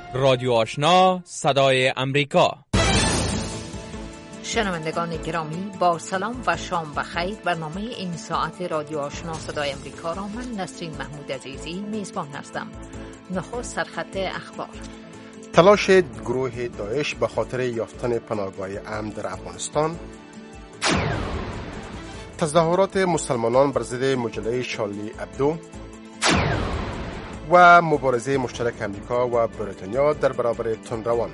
رادیو آشنا صدای امریکا. شنوندگان گرامی با سلام و شام بخیر. برنامه این ساعت رادیو آشنا صدای امریکا را من نسرین محمود عزیزی میزبان هستم. نخست سرخط اخبار. تلاش گروه داعش به خاطر یافتن پناهگاه امن در افغانستان. تظاهرات مسلمانان بر ضد مجله شارلی ابدو و مبارزه مشترک امریکا و بریتانیا در برابر تندروان.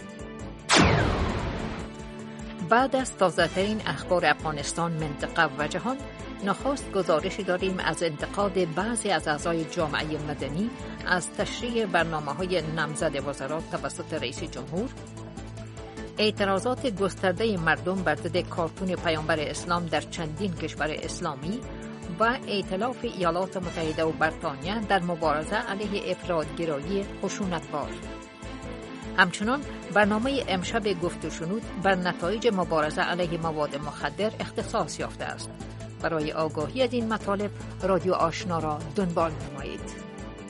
بعد از تازه‌ترین اخبار افغانستان، منطقه و جهان، نخست گزارشی داریم از انتقاد بعضی از اعضای جامعه مدنی از تشریع برنامه‌های نامزد وزرا توسط رئیس جمهور، اعتراضات گسترده مردم بر ضد کارتون پیامبر اسلام در چندین کشور اسلامی و ائتلاف ایالات متحده و بریتانیا در مبارزه علیه افراط‌گرایی خشونت‌بار. همچنان برنامه امشب گفت و شنود بر نتایج مبارزه علیه مواد مخدر اختصاص یافته است. برای آگاهی از این مطالب رادیو آشنا را دنبال نمایید.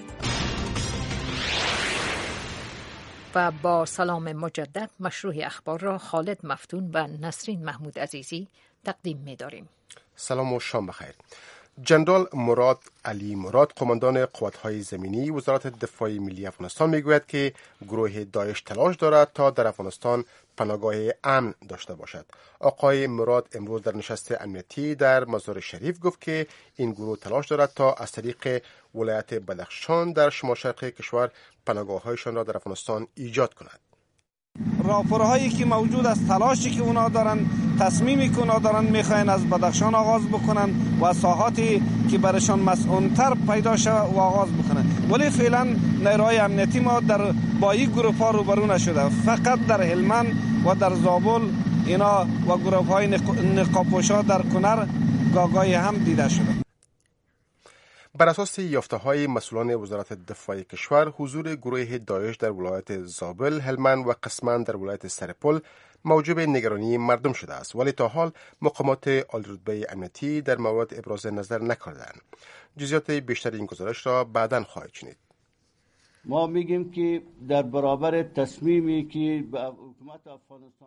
و با سلام مجدد مشروع اخبار را خالد مفتون و نسرین محمود عزیزی تقدیم می داریم. سلام و شام بخیر. جنرال مراد علی مراد، قماندان قوات‌های زمینی وزارت دفاع ملی افغانستان، میگوید که گروه داعش تلاش دارد تا در افغانستان پناهگاه امن داشته باشد. آقای مراد امروز در نشست امنیتی در مزار شریف گفت که این گروه تلاش دارد تا از طریق ولایت بدخشان در شمال شرق کشور پناهگاه‌هایشان را در افغانستان ایجاد کند. راپورهایی که موجود است، تلاشی که اونا دارن، تصمیمی که اونا دارن میخواین از بدخشان آغاز بکنن و ساحاتی که برشان مسئول‌تر پیدا شود و آغاز بکنن، ولی فعلا نیروهای امنیتی ما در با این گروه ها روبرو نشده. فقط در هلمند و در زابل اینا و گروه های نقاب‌پوشا در کنر گاگای هم دیده شده. بر اساس یافته‌های مسئولان وزارت دفاع کشور، حضور گروه داعش در ولایت زابل، هلمند و قسماً در ولایت سرپل موجب نگرانی مردم شده است، ولی تا حال مقامات عالی‌رتبه امنیتی در مورد ابراز نظر نکردند. جزئیات بیشتر این گزارش را بعداً خواهید شنید. ما میگیم که در برابر تصمیمی که به حکومت افغانستان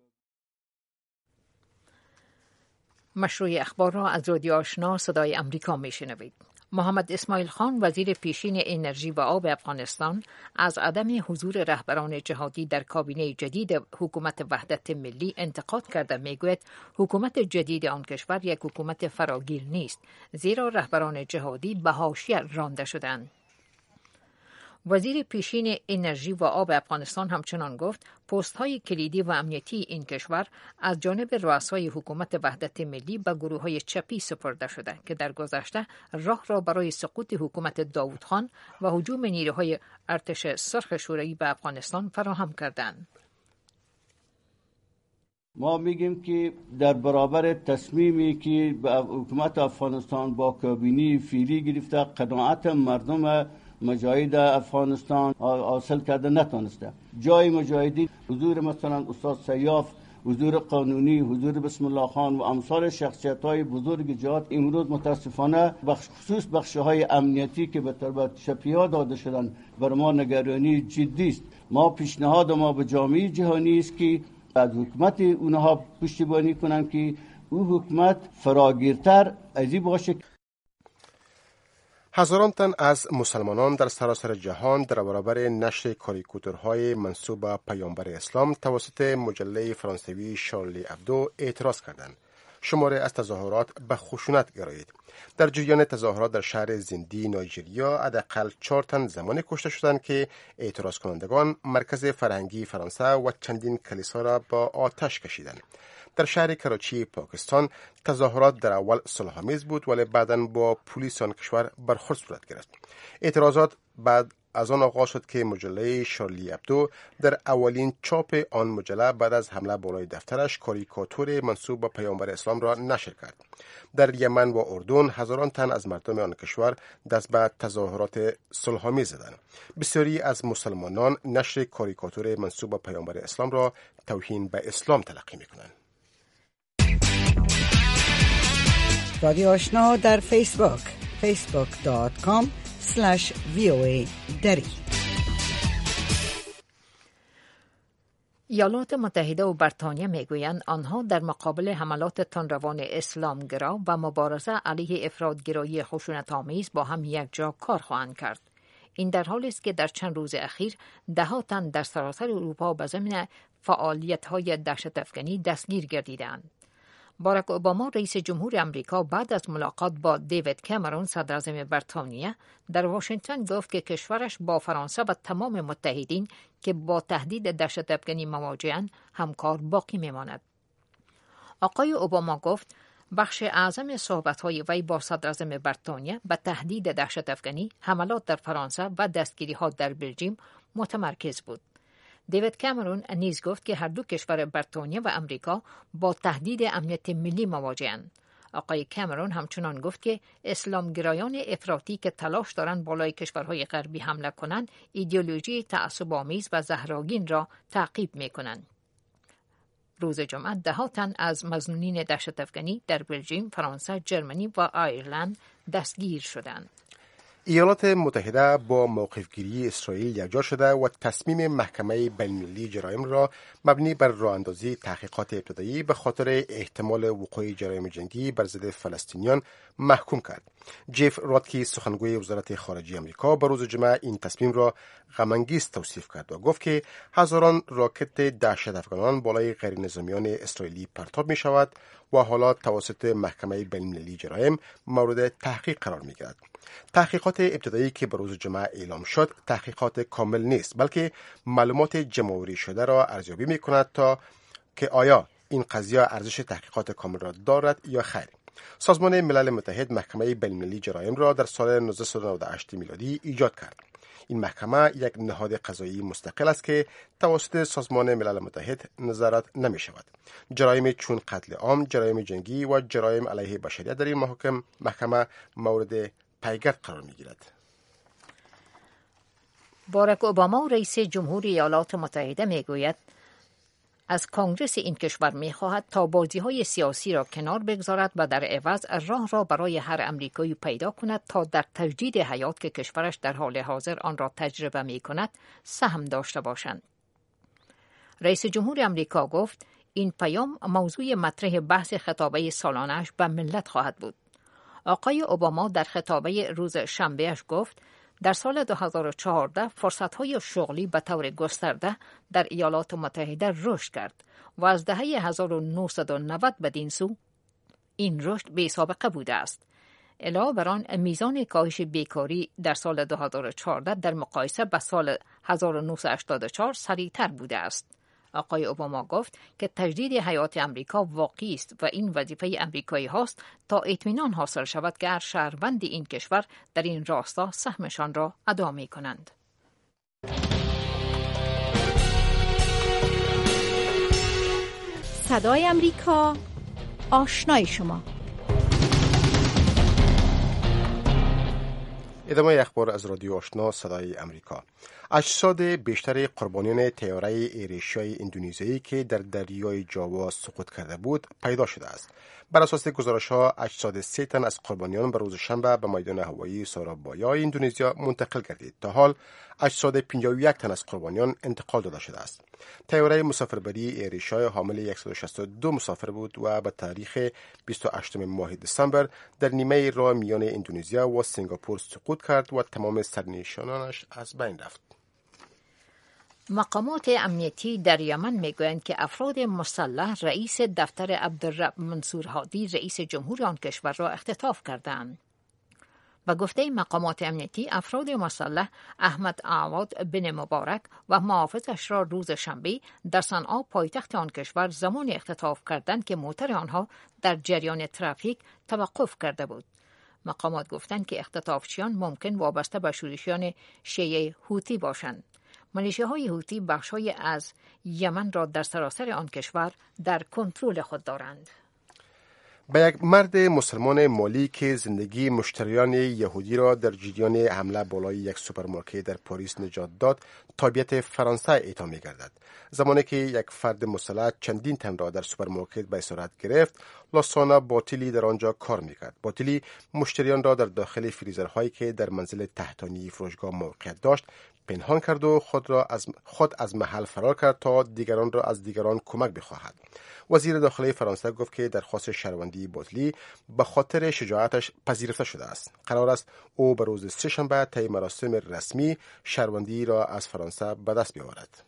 مشروع اخبار را از رادیو آشنا صدای امریکا میشنوید. محمد اسماعیل خان، وزیر پیشین انرژی و آب افغانستان، از عدم حضور رهبران جهادی در کابینه جدید حکومت وحدت ملی انتقاد کرده. میگوید حکومت جدید آن کشور یک حکومت فراگیر نیست، زیرا رهبران جهادی به حاشیه رانده شدند. وزیر پیشین انرژی و آب افغانستان همچنان گفت پست‌های کلیدی و امنیتی این کشور از جانب رؤسای حکومت وحدت ملی به گروه‌های چپی سپرده شده که در گذشته راه را برای سقوط حکومت داوود خان و هجوم نیروهای ارتش سرخ شوروی به افغانستان فراهم کردند. ما میگیم که در برابر تصمیمی که به حکومت افغانستان با کابینه فعلی گرفته، قناعت مردم مجاهد افغانستان حاصل کرده نتونسته. جای مجاهدین، حضور مثلا استاد سیاف، حضور قانونی، حضور بسم الله خان و امثال شخصیت‌های بزرگ جهاد امروز متاسفانه خصوص بخش‌های امنیتی که به طرف چپی‌ها داده شدن بر ما نگرانی جدی است. ما پیشنهاد ما به جامعه جهانی است که از حکومت اونها پشتیبانی کنند که او حکومت فراگیرتر از این باشه. هزاران تن از مسلمانان در سراسر جهان در برابر نشر کاریکاتورهای منسوب به پیامبر اسلام توسط مجله فرانسوی شارلی ابدو اعتراض کردند. شماره از تظاهرات به خشونت گرایید. در جریان تظاهرات در شهر زندی نایجریا حداقل 4 تن زمانی کشته شدند که اعتراض کنندگان مرکز فرهنگی فرانسه و چندین کلیسا را با آتش کشیدند. در شهر کراچی پاکستان تظاهرات در اول صلح‌آمیز بود، ولی بعداً با پلیس آن کشور برخورد صورت گرفت. اعتراضات بعد از آن آغاز شد که مجله شارلی ابدو در اولین چاپ آن مجله بعد از حمله بالای دفترش کاریکاتور منسوب به پیامبر اسلام را نشر کرد. در یمن و اردن هزاران تن از مردم آن کشور دست به تظاهرات صلح‌آمیز زدند. بسیاری از مسلمانان نشر کاریکاتور منسوب به پیامبر اسلام را توهین به اسلام تلقی می‌کنند. رادیو آشنا در فیسبوک facebook.com/VOA دری. ایالات متحده و بریتانیا میگویند آنها در مقابل حملات تندروان اسلامگرا و مبارزه علیه افراطگرایی خشونت‌آمیز با هم یک جا کار خواهند کرد. این در حالی است که در چند روز اخیر ده‌ها تن در سراسر اروپا به ضمن فعالیت‌های دهشت‌افکنی دستگیر گردیدند. باراک اوباما رئیس جمهور امریکا بعد از ملاقات با دیوید کامرون صدر اعظم بریتانیا در واشنگتن گفت که کشورش با فرانسه و تمام متحدین که با تهدید دهشت‌افکنی مواجه‌اند همکار باقی می‌ماند. آقای اوباما گفت بخش اعظم صحبت‌های وی با صدر اعظم بریتانیا به تهدید دهشت‌افکنی، حملات در فرانسه و دستگیری‌ها در بلژیم متمرکز بود. دیوید کامرون نیز گفت که هر دو کشور بریتانیا و امریکا با تهدید امنیت ملی مواجه‌اند. آقای کامرون همچنان گفت که اسلامگرایان افراطی که تلاش دارند بالای کشورهای غربی حمله کنند، ایدئولوژی تعصب‌آمیز و زهرآگین را تعقیب می‌کنند. روز جمعه ده‌ها تن از مظنونین دهشت‌افکنی در بلژیم، فرانسه، جرمنی و آیرلند دستگیر شدند. ایالات متحده با موقفگیری اسرائیل یکجا شده و تصمیم محکمه بین‌المللی جرایم را مبنی بر راه‌اندازی تحقیقات ابتدایی به خاطر احتمال وقوع جرایم جنگی بر ضد فلسطینیان محکوم کرد. جف رادکی سخنگوی وزارت خارجه آمریکا به روز جمعه این تصمیم را غم‌انگیز توصیف کرد و گفت که هزاران راکت دهشت‌افکنان بالای غیرنظامیان اسرائیلی پرتاب می‌شود و حالا توسط محکمه بین‌المللی جرایم مورد تحقیق قرار می‌گیرد. تحقیقات ابتدایی که به روز جمعه اعلام شد تحقیقات کامل نیست، بلکه معلومات جمع‌آوری شده را ارزیابی می‌کند تا که آیا این قضیه ارزش تحقیقات کامل را دارد یا خیر. سازمان ملل متحد محکمه بین‌المللی جرایم را در سال 1998 میلادی ایجاد کرد. این محکمه یک نهاد قضایی مستقل است که توسط سازمان ملل متحد نظارت نمی شود. جرایم چون قتل عام، جرایم جنگی و جرایم علیه بشریت در این محکمه مورد پیگرد قرار می گیرد. باراک اوباما رئیس جمهور ایالات متحده می گوید از کانگرس این کشور می خواهد تا بازی‌های سیاسی را کنار بگذارد و در عوض راه را برای هر امریکایی پیدا کند تا در تجدید حیات که کشورش در حال حاضر آن را تجربه می کند سهم داشته باشند. رئیس جمهور امریکا گفت این پیام موضوع مطرح بحث خطابه سالانه‌اش به ملت خواهد بود. آقای اوباما در خطابه روز شنبه‌اش گفت در سال 2014 فرصت‌های شغلی به طور گسترده در ایالات متحده رشد کرد و از دهه 1990 بدین سو این رشد بی‌سابقه بوده است. علاوه بر آن میزان کاهش بیکاری در سال 2014 در مقایسه با سال 1984 سریعتر بوده است. آقای اوباما گفت که تجدید حیات امریکا واقعی است و این وظیفه امریکایی هاست تا اطمینان حاصل شود که هر شهروند این کشور در این راستا سهمشان را ادا می کنند. صدای امریکا، آشنای شما. ادامه اخبار از رادیو آشنا صدای امریکا. اجساد بیشتر قربانیان طیاره ایر‌ایشیا اندونزیایی که در دریای جاوا سقوط کرده بود پیدا شده است. بر اساس گزارش‌ها اجساد 3 تن از قربانیان به روز شنبه به میدان هوایی سورابایا اندونزیا منتقل گردید. تا حال اجساد 51 تن از قربانیان انتقال داده شده است. طیاره مسافربری ایر‌ایشیا حامل 162 مسافر بود و به تاریخ 28 ماه دسامبر در نیمه راه میان اندونزیا و سنگاپور سقوط کرد و تمام سرنشینانش از بین رفت. مقامات امنیتی در یمن میگویند که افراد مسلح رئیس دفتر عبدالرب منصور هادی رئیس جمهور آن کشور را اختطاف کردند. به گفته مقامات امنیتی افراد مسلح احمد عواد بن مبارک و محافظش را روز شنبه در صنعا پایتخت آن کشور زمان اختطاف کردند که موتر آنها در جریان ترافیک توقف کرده بود. مقامات گفتند که اختطافچیان ممکن وابسته به شورشیان شیعه هوتی باشند. ملیشه‌های هوتی بخش‌های از یمن را در سراسر آن کشور در کنترل خود دارند. به یک مرد مسلمان مالی که زندگی مشتریان یهودی را در جریان حمله بالای یک سوپرمارکت در پاریس نجات داد، تابعیت فرانسه اعطا می‌گردد. زمانی که یک فرد مسلح چندین تن را در سوپرمارکت به اسارت گرفت، لاسانا باطلی در آنجا کار می‌کرد. باطلی مشتریان را در داخل فریزرهایی که در منزل تحتانی فروشگاه موقعیت داشت پنهان کرد و خود از محل فرار کرد تا دیگران را از دیگران کمک بخواهد. وزیر داخلی فرانسه گفت که درخواست شهروندی بوتلی به خاطر شجاعتش پذیرفته شده است. قرار است او به روز سه‌شنبه طی مراسم رسمی شهروندی را از فرانسه به دست بیاورد.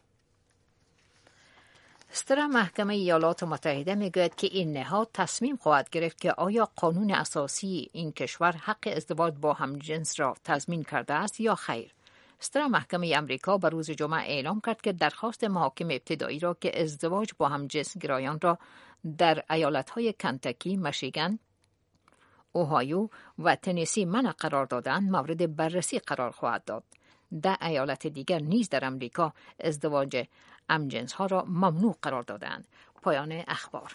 ستره محکمه ایالات متحده میگوید که این نهاد تصمیم خواهد گرفت که آیا قانون اساسی این کشور حق ازدواج با همجنس را تضمین کرده است یا خیر. ستره محکمه امریکا به روز جمعه اعلام کرد که درخواست محاکم ابتدایی را که ازدواج با همجنس گرایان را در ایالت‌های کنتاکی، میشیگان، اوهایو و تنسی منع قرار دادند مورد بررسی قرار خواهد داد. 10 ایالت دیگر نیز در امریکا ازدواج همجنس ها را ممنوع قرار دادند. پایان اخبار.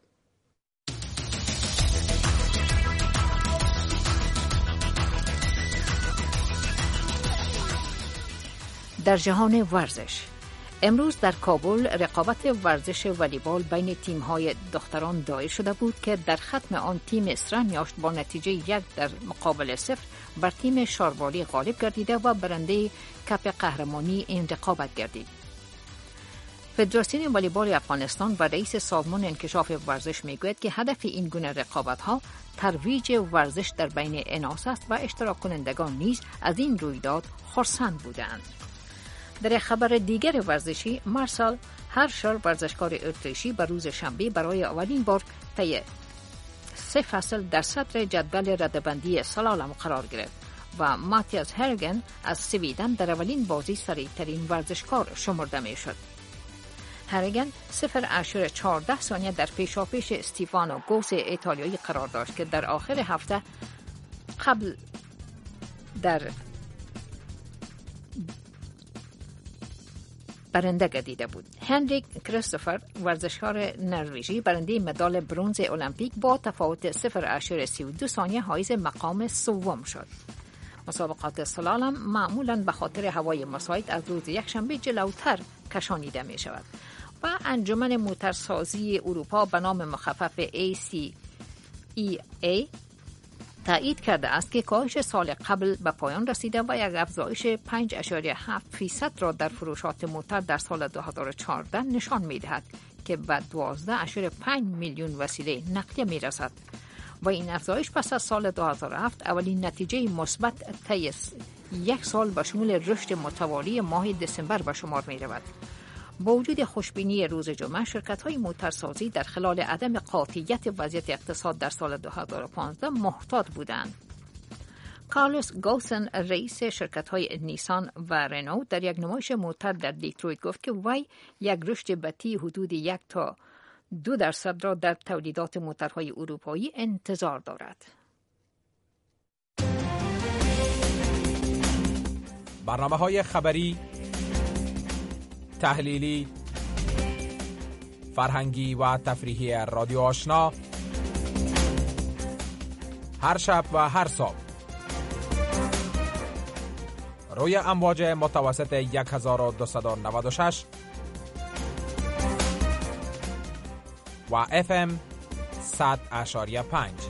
در جهان ورزش، امروز در کابل رقابت ورزش والیبال بین تیم‌های دختران دایر شده بود که در ختم آن تیم اسرانیاشت با نتیجه 1 در مقابل 0 بر تیم شاروالی غالب گردیده و برنده کپ قهرمانی این رقابت گردید. فدراسیون والیبال افغانستان و رئیس سازمان انکشاف ورزش میگوید که هدف این گونه رقابت‌ها ترویج ورزش در بین اناث است و اشتراک کنندگان نیز از این رویداد خرسند بودند. در خبر دیگر ورزشی، مارسل هرشل ورزشکار اتریشی به روز شنبه برای اولین بار طی 3 فصل در صدر جدول رده‌بندی سلالم قرار گرفت و ماتیاس هرگن از سویدن در اولین بازی سریعترین ورزشکار شمرده می شد. هرگن 0.14 ثانیه در پیشاپیش استیفانو گوس ایتالیایی قرار داشت که در آخر هفته قبل در برنده گردیده بود. هنریک کریستوفر ورزشکار نروژی برنده مدال برنز المپیک با تفاوت 0.32 ثانیه حایز مقام سوم شد. مسابقات سلالم معمولاً به خاطر هوای مساعد از روز یکشنبه جلوتر کشانیده می شود و انجمن موتورسازی اروپا به نام مخفف ACEA تایید کرده است که کاهش سال قبل به پایان رسیده و یک افزایش 5.7% را در فروشات موتور در سال 2014 نشان می‌دهد که به 12.5 میلیون وسیله نقلیه می‌رسد و این افزایش پس از سال 2007 اولین نتیجه مثبت طی یک سال به شمول رشد متوالی ماه دسامبر به شمار می‌رود. با وجود خوشبینی روز جمعه، شرکت‌های موتورسازی در خلال عدم قاطعیت وضعیت اقتصاد در سال 2015 محتاط بودند. کارلوس گوسن رئیس شرکت‌های نیسان و رنو در یک نمایش موتور در دیترویت گفت که وی یک رشد بطیء حدود 1 تا 2% را در تولیدات موتورهای اروپایی انتظار دارد. برنامه‌های خبری، تحلیلی، فرهنگی و تفریحی رادیو آشنا هر شب و هر صبح روی امواج متوسط 1296 و FM 100.5.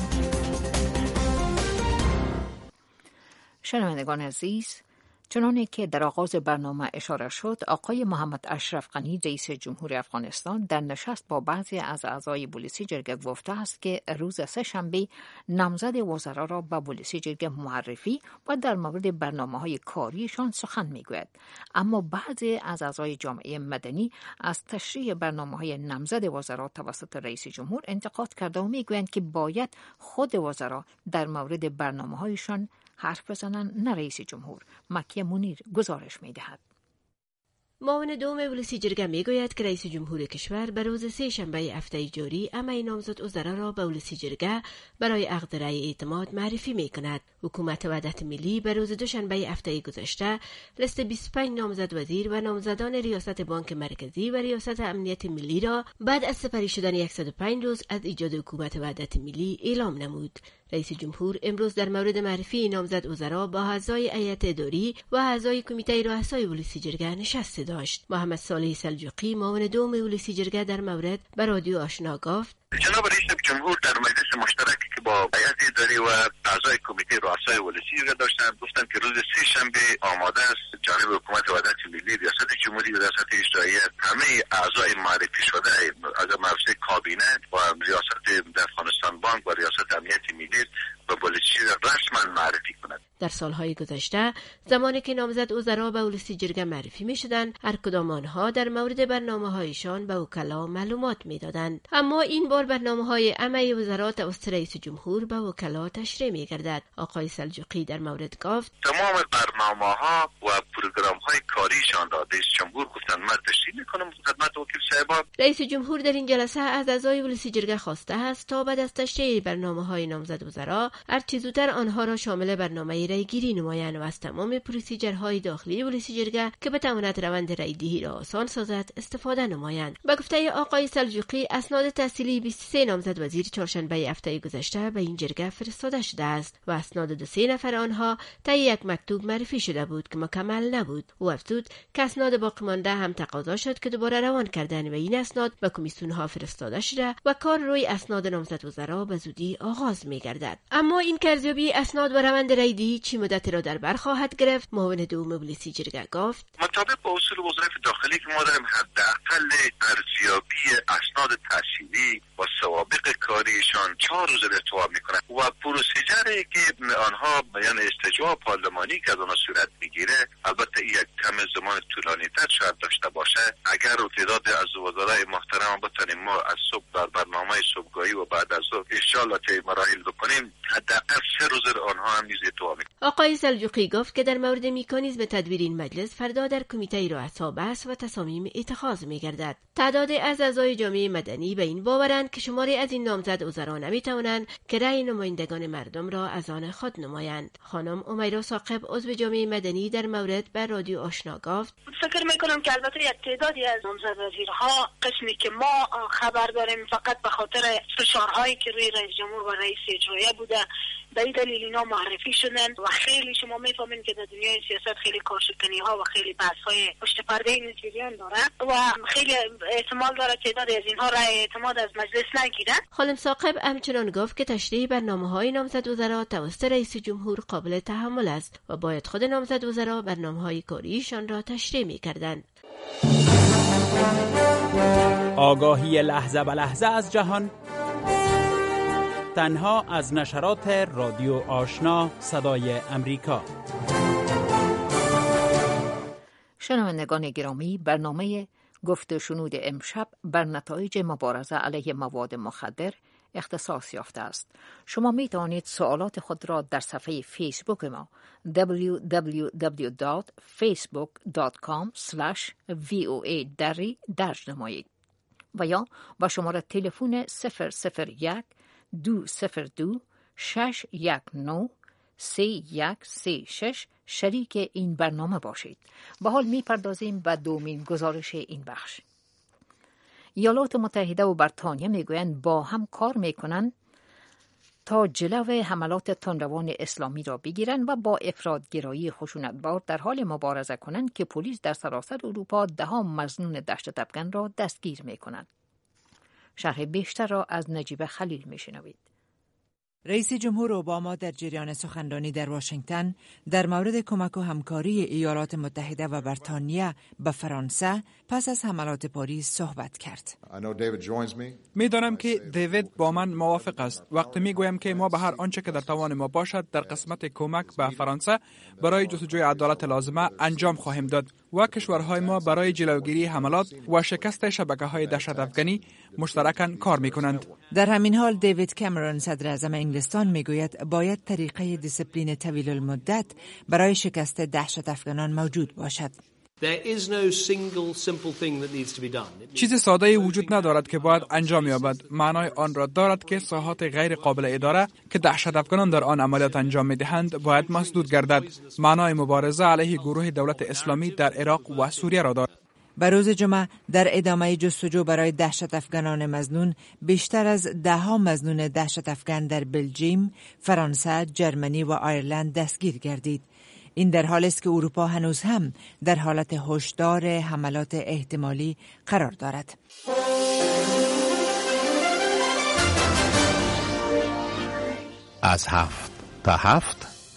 شنوندگان عزیز، چنانه که در آغاز برنامه اشاره شد، آقای محمد اشرف غنی رئیس جمهور افغانستان در نشست با بعضی از اعضای بولیسی جرگه گفته است که روز سه‌شنبه نامزد وزرا را به بولیسی جرگه معرفی و در مورد برنامه‌های کاریشان سخن می‌گوید. اما بعضی از اعضای جامعه مدنی از تشریح برنامه‌های نامزد وزرا توسط رئیس جمهور انتقاد کرده و می‌گویند که باید خود وزرا در مورد برنامه‌هایشان حرف بزنن، نه رئیس جمهور. مکیه منیر گزارش می‌دهد. معاون دوم بولیسی جرگه میگوید که رئیس جمهور کشور به روز سه‌شنبه هفته جاری همه نامزد وزرا را به بولیسی جرگه برای عقد رأی اعتماد معرفی میکند. حکومت وحدت ملی به روز دوشنبه هفته گذشته لیست 25 نامزد وزیر و نامزدان ریاست بانک مرکزی و ریاست امنیت ملی را بعد از سپری شدن 105 روز از ایجاد حکومت وحدت ملی اعلام نمود. رئیس جمهور امروز در مورد معرفی نامزد وزرا با اعضای هیئت اداری و اعضای کمیته رؤسای بولیسی جرگه نشست داشت. محمد صالح سلجوقی معاون دوم بولیسی جرگه در مورد به رادیو آشنا گفت: جناب رئیس جمهور در مجلس مشترکی که با هیئت اداری و اعضای کمیته رؤسا رؤسای ولسی داشتن، گفتن که روز سه شنبه آماده است جانب حکومت وحدت ملی، ریاست جمهوری و ریاست اجرایی همه اعضای معرفی شده از مجلس کابینه و ریاست افغانستان بانک و ریاست امنیت ملی به ولسی رسما معرفی کند. در سالهای گذشته زمانی که نامزد وزرا به ولسی جرگه معرفی می شدند، هر کدام آنها در مورد برنامه‌هایشان به وکلا معلومات می‌دادند، اما این بار برنامه‌های عمه وزرا توسط رئیس جمهور به وکلا تشریح می‌گردد. آقای سلجوقی در مورد گفت تمام برنامه‌ها و پروگرام‌های کاریشان را رئیس جمهور گفتن من تشریح می‌کنم خدمت وکیل صاحب. رئیس جمهور در این جلسه از اعضای ولسی جرگه خواسته است تا بعد از تشریح برنامه‌های نامزد وزرا هر چه زودتر آنها را شامل برنامه رایگیری نمایند و از تمام پروسیجرهای داخلی ولسی جرگه که بتواند روند رایدهی را آسان سازد استفاده نمایند. به گفته آقای سلجوقی، اسناد تحصیلی 23 نامزد وزیر چهارشنبه هفته گذشته به این جرگه فرستاده شده است و اسناد 2 نفر آنها طی یک مکتوب معرفی شده بود که مکمل نبود. او افزود که اسناد باقی مانده هم تقاضا شد که دوباره روان کردن و این اسناد به کمیسیون‌ها فرستاده شده و کار روی اسناد نامزد وزرا به زودی آغاز می‌گردد. اما این ارزیابی اسناد و روند رایدهی چی مدتی را در بر خواهد گرفت؟ معاون دوم ولسی جرگه گفت مطابق با اصول وزارت داخلی که ما داریم حداقل ارزیابی اسناد تحصیلی و سوابق کاریشان 4 روز ارتباط میکنه و پروسیجری که آنها یعنی استجواب پارلمانی که از آنها صورت میگیره البته یک کم زمان طولانی تر شاید داشته باشه. اگر تعداد از وزرای محترم بتونیم ما از صبح در برنامه صبحگاهی و بعد از ظهر ان شاء الله طی مراحل بکنیم حداقل 3 روز آنها هم نیز ارتباط میکنه. آقای سلجوقی گفت که در مورد مکانیزم تدبیر این مجلس فردا در کمیته رؤسا بحث و تصامیم اتخاذ می‌گردد. تعداد از اعضای جامعه مدنی به این باورند که شماری از این نامزد وزرا نمی‌توانند که رأی نمایندگان مردم را از آن خود نمایند. خانم امیرا ثاقب عضو جامعه مدنی در مورد به رادیو آشنا گفت فکر می‌کنم که البته یک تعدادی از نامزد وزیرها قسمی که ما خبر داریم فقط به خاطر فشارهایی که روی رئیس جمهور و رئیس اجرایی بوده به این دلیل اینا معرفی شدن و خیلی شما میفهمین که در دنیای سیاست خیلی کارشکنی ها و خیلی بحث های پشت پرده این جریان داره و خیلی احتمال داره تعداد از اینها رأی اعتماد از مجلس نگیرن. خانم ثاقب همچنان گفت که تشریح برنامه‌های نامزد وزرا توسط رئیس جمهور قابل تحمل است و باید خود نامزد وزرا برنامه‌های کاریشان را تشریح می‌کردند. آگاهی لحظه به لحظه از جهان تنها از نشرات رادیو آشنا صدای امریکا. شنوندگان گرامی، برنامه گفت و شنود امشب بر نتایج مبارزه علیه مواد مخدر اختصاص یافته است. شما می توانید سوالات خود را در صفحه فیسبوک ما www.facebook.com/voa درج نمایید و یا با شماره تلفن 001 202 619 3136 شریک این برنامه باشید. به حال می پردازیم به دومین گزارش این بخش. ایالات متحده و بریتانیا می گویند با هم کار می کنند تا جلو حملات تندروان اسلامی را بگیرند و با افراطگرایی خشونتبار در حال مبارزه کنند که پلیس در سراسر اروپا 10 مظنون دهشت افکن را دستگیر می کند. شرح بیشتر را از نجیب خلیل می شنوید. رئیس جمهور اوباما در جریان سخنرانی در واشنگتن در مورد کمک و همکاری ایالات متحده و بریتانیا به فرانسه پس از حملات پاریس صحبت کرد. می‌دانم که دیوید با من موافق است وقتی می‌گویم که ما به هر آنچه که در توان ما باشد در قسمت کمک به فرانسه برای جستجوی عدالت لازمه انجام خواهیم داد و کشورهای ما برای جلوگیری حملات و شکست شبکه‌های دهشت افکنی مشترکاً کار می‌کنند. در همین حال دیوید کامرون صدر اعظم انگلستان میگوید باید طریقه دیسیپلین طویل المدت برای شکست دهشت افکنان موجود باشد. چیز ساده‌ای وجود ندارد که باید انجام یابد. معنای آن را دارد که ساحات غیر قابل اداره که دهشت افکنان در آن عملیات انجام می‌دهند باید مسدود گردد. معنای مبارزه علیه گروه دولت اسلامی در عراق و سوریه را دارد. به روز جمعه در ادامه جستجو برای دهشت افکنان مظنون بیشتر از 10 مظنون دهشت افکن در بلژیم، فرانسه، جرمنی و آیرلند دستگیر گردید. این در حالی است که اروپا هنوز هم در حالت هشدار حملات احتمالی قرار دارد. از 7 تا 7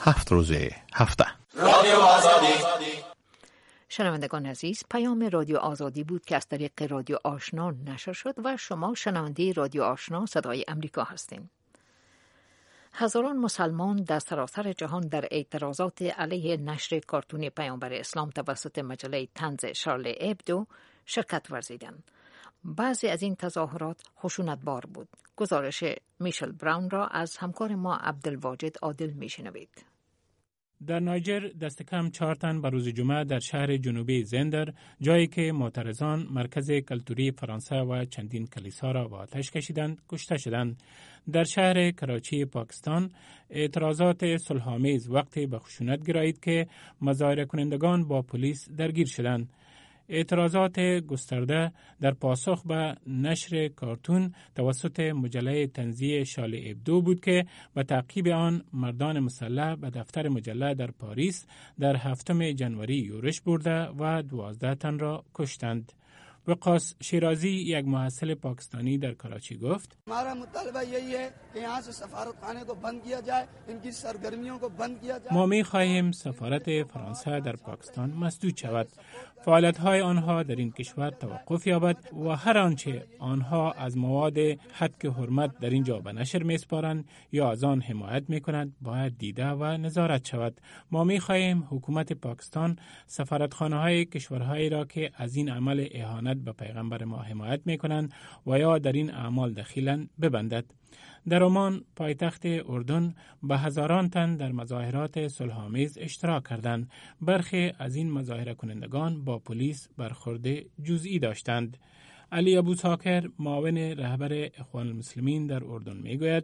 7 روز هفته. رادیو آزادی. شنوندگان عزیز، پیام رادیو آزادی بود که از طریق رادیو آشنا نشر شد و شما شنونده رادیو آشنا صدای امریکا هستین. هزاران مسلمان در سراسر جهان در اعتراضات علیه نشر کارتون پیامبر اسلام توسط مجله طنز شارلی ابدو شرکت ورزیدند. بعضی از این تظاهرات خشونتبار بود. گزارش میشل براون را از همکار ما عبدالواجد عادل میشنوید. در نایجر دست کم 4 تن به روز جمعه در شهر جنوبی زندر، جایی که معترضان مرکز کلتوری فرانسه و چندین کلیسا را به آتش کشیدند، کشته شدند. در شهر کراچی پاکستان اعتراضات صلح‌آمیز وقتی به خشونت گرایید که مظاهره کنندگان با پلیس درگیر شدند. اعتراضات گسترده در پاسخ به نشر کارتون توسط مجله طنزی شارلی ابدو بود که به تعقیب آن مردان مسلح به دفتر مجله در پاریس در 7 جنوری یورش برده و 12 تن را کشتند. وقاص شیرازی، یک محصل پاکستانی در کراچی، گفت: हमारा मुतालबा यही है कि यहाँ से सफारतखाने को बंद किया जाए, इनकी सरगर्मियों को बंद किया जाए. ما می‌خواهیم سفارت فرانسه در پاکستان مسدود شود، فعالیت‌های آنها در این کشور توقف یابد و هر آنچه آنها از مواد هتک حرمت در اینجا به نشر می‌سپارند یا از آن حمایت می‌کنند باید دیده و نظارت شود. ما می‌خواهیم حکومت پاکستان سفارتخانه‌های کشورهایی را که از این عمل اهانت به پیغمبر ما حمایت می‌کنند و یا در این اعمال دخیلند ببندد. در عمان، پایتخت اردن، به هزاران تن در مظاهرات صلح‌آمیز اشتراک کردند. برخی از این مظاهره کنندگان با پلیس برخورد جزئی داشتند. علی ابو ساکر، معاون رهبر اخوان المسلمین در اردن، میگوید: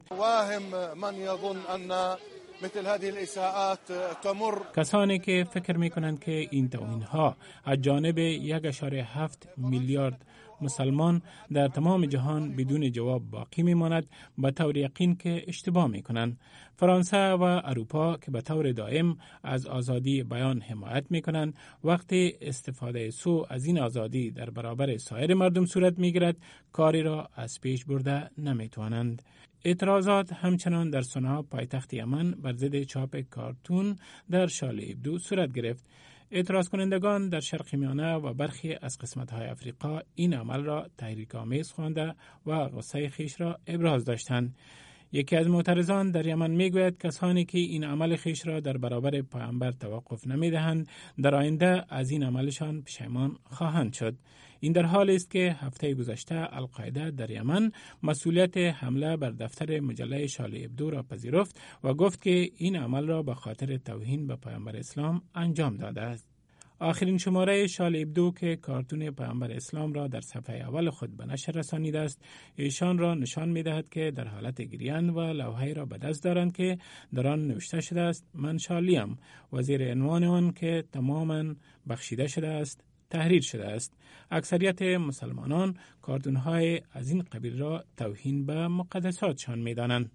کسانی که فکر میکنند که این توهین‌ها از جانب 1.7 میلیارد مسلمان در تمام جهان بدون جواب باقی میماند، به طور یقین که اشتباه میکنند. فرانسه و اروپا که به طور دائم از آزادی بیان حمایت میکنند، وقتی استفاده سوء از این آزادی در برابر سایر مردم صورت میگیرد، کاری را از پیش برده نمیتوانند. اعتراضات همچنان در صنعا، پایتخت یمن، بر ضد چاپ کارتون در شارلی ابدو صورت گرفت. اعتراض کنندگان در شرق میانه و برخی از قسمت‌های افریقا این عمل را تحریک‌آمیز خوانده و غصه خیش را ابراز داشتند. یکی از معترضان در یمن میگوید کسانی که این عمل خیش را در برابر پیامبر توقف نمیدهند، در آینده از این عملشان پشیمان خواهند شد. این در حالی است که هفته گذشته القاعده در یمن مسئولیت حمله بر دفتر مجله شارلی ابدو را پذیرفت و گفت که این عمل را به خاطر توهین به پیامبر اسلام انجام داده است. آخرین شماره شارلی ابدو که کارتون پیامبر اسلام را در صفحه اول خود به نشر رسانیده است، ایشان را نشان می‌دهد که در حالت گریان و لوحه‌ای را به دست دارند که در آن نوشته شده است: من شارلیم و زیر عنوان آن که تماماً بخشیده شده است تحریر شده است. اکثریت مسلمانان کارتون‌های از این قبیل را توهین به مقدساتشان می‌دانند.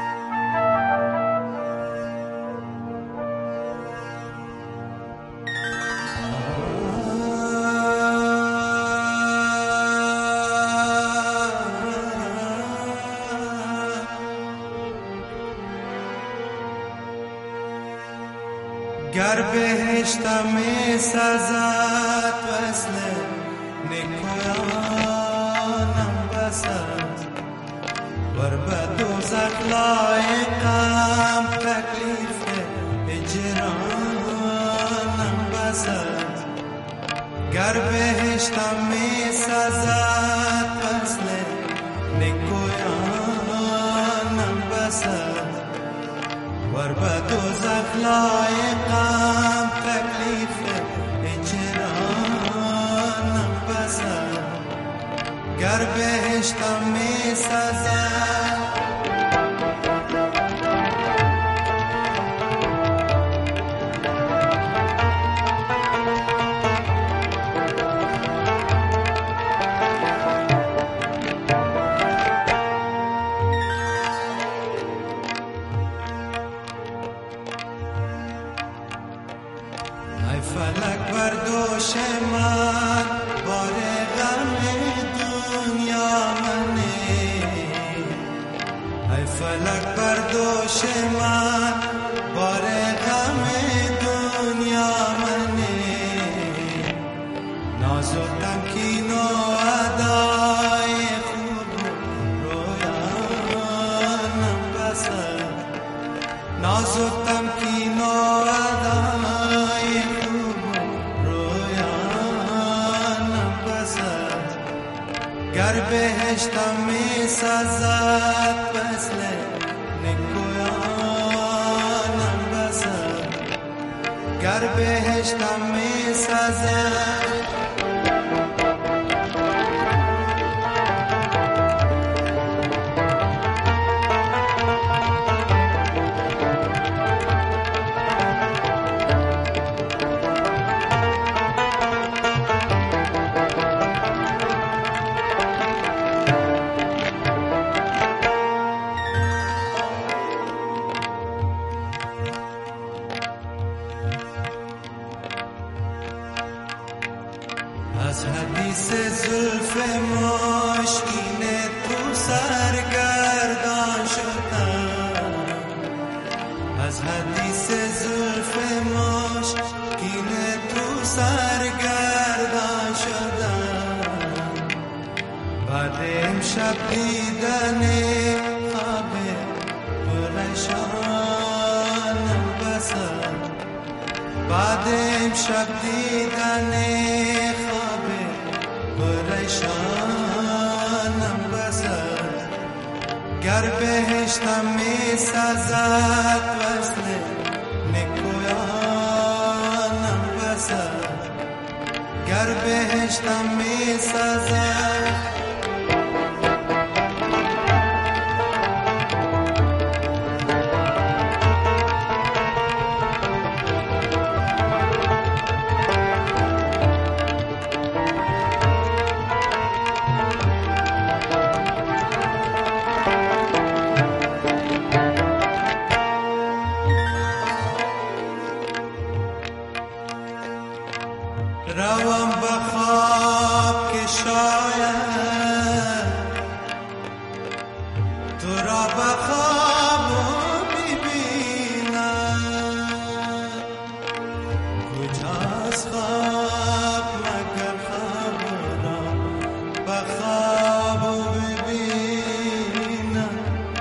گر بهشت می سازد وصل نیکویانم بسد، ور به دوزخ لایقم تکلیف اجرانم بسد. گر بهشت می سازد وصل نیکویانم بسد، ور به دوزخ لایقم تکلیف اجرانم بسد. گر بهشتم می سازد ناز و تمکین و ادای خوب رویانم بسد ناز و تمکین و ادای خوب رویانم بسد گر بهشتم می سازد مثل نکویانم بسد گر بهشتم می سازد از حدیث زلف مشکین تو سرگردان شدم از حدیث زلف مشکین تو سرگردان شدم بعد امشب دیدن خواب پریشانم بسد بعد امشب دیدن پریشانم بسد گر بهشتم می سازد وصل نکویانم بسد گر بهشتم می سازد روم بخواب که شاید تو را بخواب ببینم کجاست خواب مگر خواب را بخواب ببینم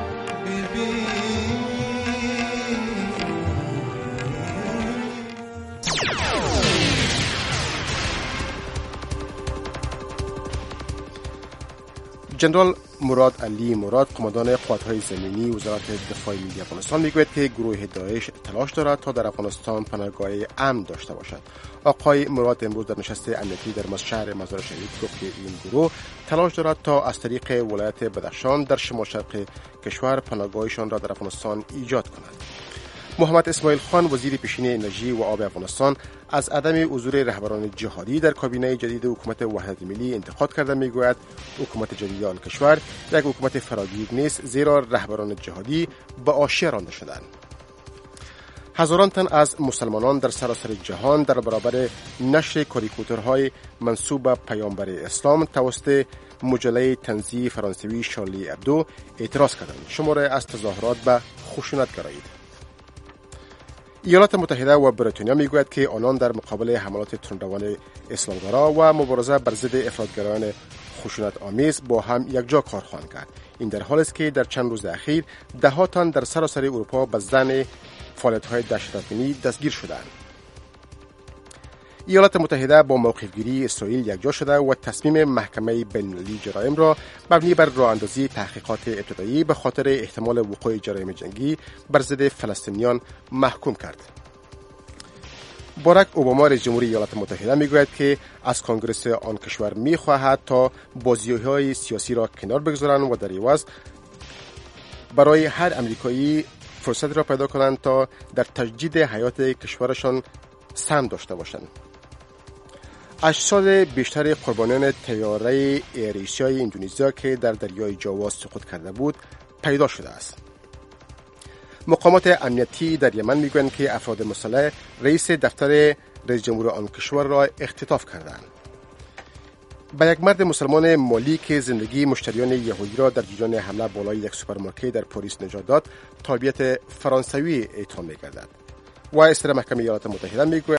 جنرال مراد علی مراد قماندان قوات‌های زمینی وزارت دفاع ملی افغانستان میگوید که گروه داعش تلاش دارد تا در افغانستان پناهگاه امن داشته باشد. آقای مراد امروز در نشست امنیتی در شهر مزار شریف گفت که این گروه تلاش دارد تا از طریق ولایت بدخشان در شمال شرق کشور پناهگاهشان را در افغانستان ایجاد کند. محمد اسماعیل خان وزیر پیشین انرژی و آب افغانستان از عدم حضور رهبران جهادی در کابینه جدید حکومت وحدت ملی انتقاد کرده. میگوید حکومت جدید آن کشور یک حکومت فراگیر نیست، زیرا رهبران جهادی به حاشیه رانده شدند. هزاران تن از مسلمانان در سراسر جهان در برابر نشر کاریکاتورهای منسوب به پیامبر اسلام توسط مجله طنزی فرانسوی شارلی ابدو اعتراض کردند. شماره از تظاهرات به خشونت گرایید. ایالات متحده و بریتانیا میگوید که آنان در مقابل حملات تندروان اسلامگرا و مبارزه بر ضد افراطگرایان خشونت آمیز با هم یکجا کار خواهند کرد. این در حالی است که در چند روز اخیر ده‌ها تن در سراسر اروپا به ضمن فعالیت‌های دهشت‌افکنی دستگیر شدند. ایالات متحده با موقعگیری اسرائیل یکجا شده و تصمیم محکمه بین‌المللی جرایم را مبنی بر راه‌اندازی تحقیقات ابتدایی به خاطر احتمال وقوع جرایم جنگی بر ضد فلسطینیان محکوم کرد. باراک اوباما رئیس جمهوری ایالات متحده میگوید که از کنگره آن کشور می‌خواهد تا بازی‌های سیاسی را کنار بگذارند و در عوض برای هر امریکایی فرصت را پیدا کنند تا در تجدید حیات کشورشان سهم داشته باشند. اجساد بیشتر قربانیان طیاره ایریشیای اندونزیا که در دریای جاوا سقوط کرده بود پیدا شده است. مقامات امنیتی در یمن میگویند که افراد مسلح رئیس دفتر رئیس جمهور آن کشور را اختطاف کردند. به یک مرد مسلمان مالی که زندگی مشتریان یهودی را در جریان حمله بالای یک سوپرمارکت در پاریس نجات داد، تابعیت فرانسوی اتهام می‌گردد. و اصدار محکمه ایالات متحده میگوید